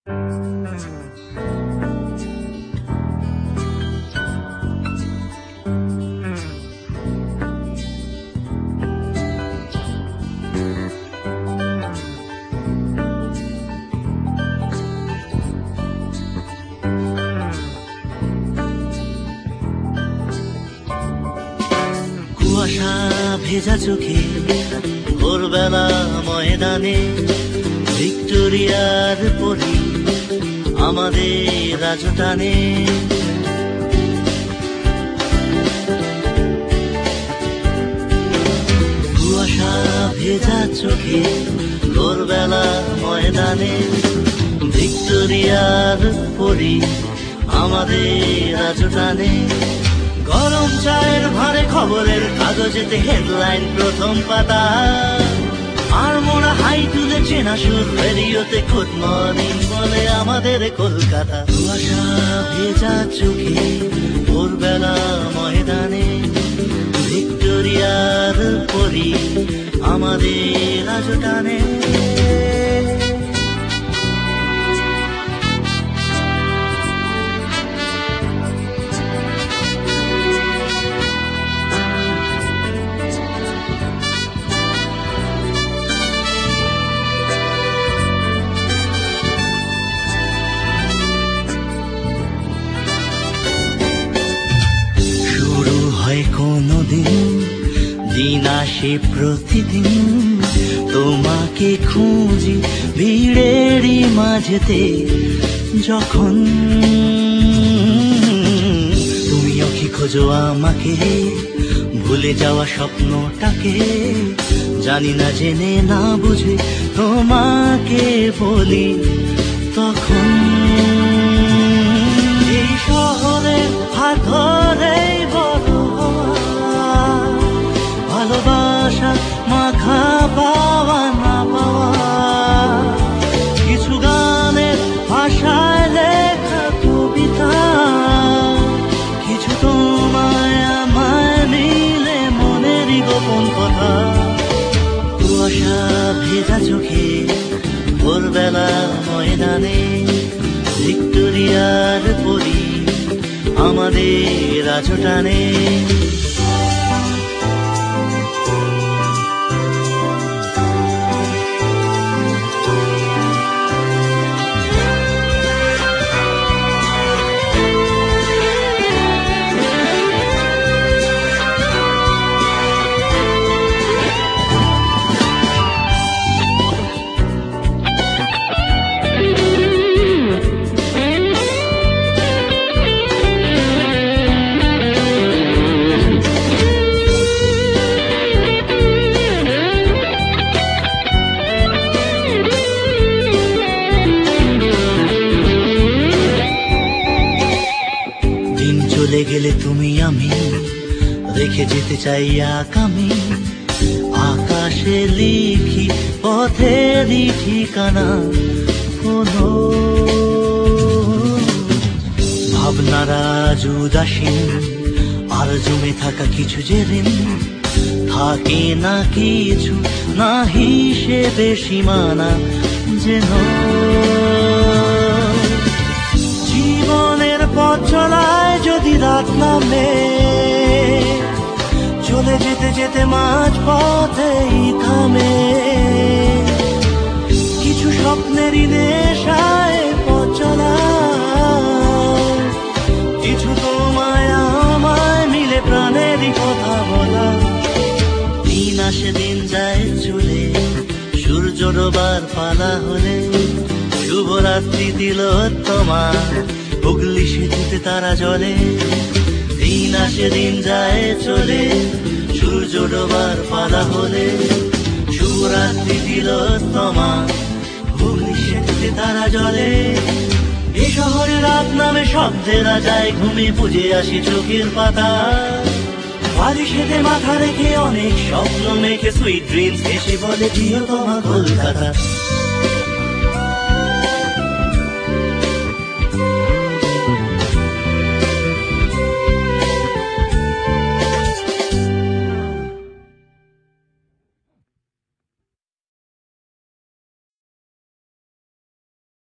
কুয়াশা ভেজা চোখে ভোরবেলা ময়দানে ভিক্টোরিয়ার পরি আমাদের রাজটানে। কুয়াশা ভেজা চোখে ভোরবেলা ময়দানে ভিক্টোরিয়ার পরি আমাদের রাজটানে। গরম চায়ের ভারে খবরের কাগজেতে হেডলাইন প্রথম পাতা, আর মোরা হাই তুলে চেনা সুর রেডিওতে গুড মর্নিং বলে আমাদের কলকাতা। কুয়াশা ভেজা চোখে ভোরবেলা ময়দানে ভিক্টোরিয়ার পরি আমাদের রাজটানে। কোনদিন দিন আসে প্রতিদিন তোমাকে খুঁজি ভিড়েরই মাঝেতে, যখন তুমিও কি খোঁজো আমাকে ভুলে যাওয়া স্বপ্নটাকে। জানি না জেনে না বুঝে তোমাকে বলি তখন, এই শহরে হাত ধরে ভালোবাসা মাখা পাওয়া না পাওয়া, কিছু গানের ভাষায় লেখা কবিতা, কিছু তোমায় আমায় মিলে মনেরই গোপন কথা। কুয়াশা ভেজা চোখে ভোরবেলা ময়দানে ভিক্টোরিয়ার পরি আমাদের রাজটানে। চলে গেলে তুমি আমি রেখে যেতে চাই আগামী, আকাশে লিখি পথেরই ঠিকানা। কোনো ভাবনারা উদাসীন আর জমে থাকা কিছু যে ঋণ, থাকে না কিছু না হিসেবে সীমানা। যেন জীবনের পথ চলায় যদি রাত নামে, চলে যেতে যেতে মাঝ পথেই থামে, কিছু স্বপ্নেরই নেশায় পথ চলা, কিছু তোমায় আমায় মিলে প্রাণেরই কথা বলা। দিন আসে দিন যায় চলে সূর্য ডোবার পালা হলে, শুভরাত্রি দিল তোমার হুগলি সেতুতে তারা জলে। দিন আসে দিন যায় চলে সূর্য ডোবার পালা হলে, শুভরাত্রি দিল তোমার হুগলি সেতুতে তারা জলে। এ শহরে রাত নামে শব্দেরা যায় ঘুমে, বুঝে আসি চোখের পাতা, বালিশেতে মাথা রেখে অনেক স্বপ্ন মেখে সুইট ড্রিমস এসে বলে প্রিয় তোমার কলকাতা।